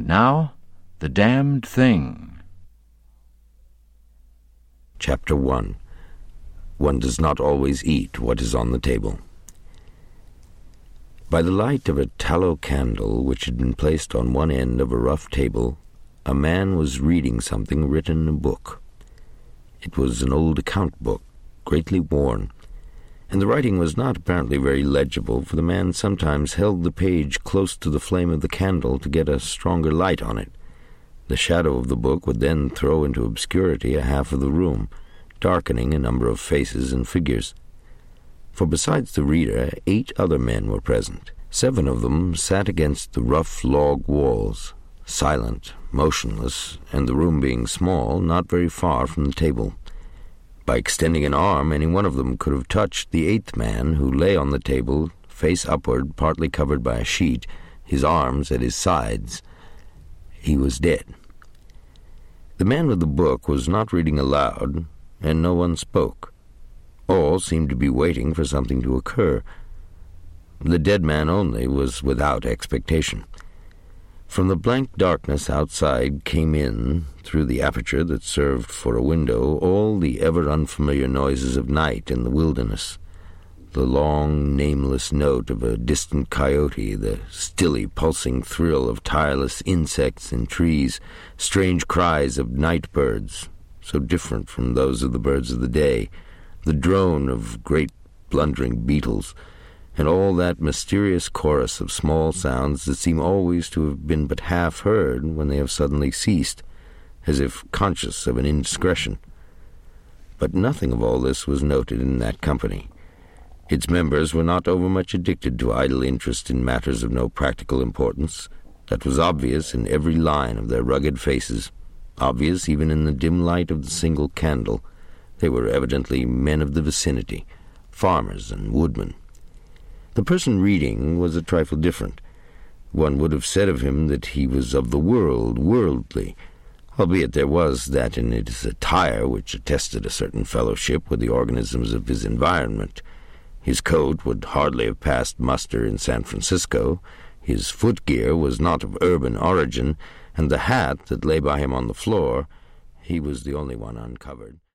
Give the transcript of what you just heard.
And now, The Damned Thing. Chapter 1. One does not always eat what is on the table. By the light of a tallow candle which had been placed on one end of a rough table, a man was reading something written in a book. It was an old account book, greatly worn, and the writing was not apparently very legible, for the man sometimes held the page close to the flame of the candle to get a stronger light on it. The shadow of the book would then throw into obscurity a half of the room, darkening a number of faces and figures. For besides the reader, 8 other men were present. 7 of them sat against the rough log walls, silent, motionless, and the room being small, not very far from the table. By extending an arm, any one of them could have touched the 8th man, who lay on the table, face upward, partly covered by a sheet, his arms at his sides. He was dead. The man with the book was not reading aloud, and no one spoke. All seemed to be waiting for something to occur. The dead man only was without expectation. From the blank darkness outside came in, through the aperture that served for a window, all the ever-unfamiliar noises of night in the wilderness. The long, nameless note of a distant coyote, the stilly, pulsing thrill of tireless insects in trees, strange cries of night birds, so different from those of the birds of the day, the drone of great blundering beetles, and all that mysterious chorus of small sounds that seem always to have been but half heard when they have suddenly ceased, as if conscious of an indiscretion. But nothing of all this was noted in that company. Its members were not overmuch addicted to idle interest in matters of no practical importance. That was obvious in every line of their rugged faces, obvious even in the dim light of the single candle. They were evidently men of the vicinity, farmers and woodmen. The person reading was a trifle different. One would have said of him that he was of the world, worldly, albeit there was that in his attire which attested a certain fellowship with the organisms of his environment. His coat would hardly have passed muster in San Francisco, his footgear was not of urban origin, and the hat that lay by him on the floor, he was the only one uncovered.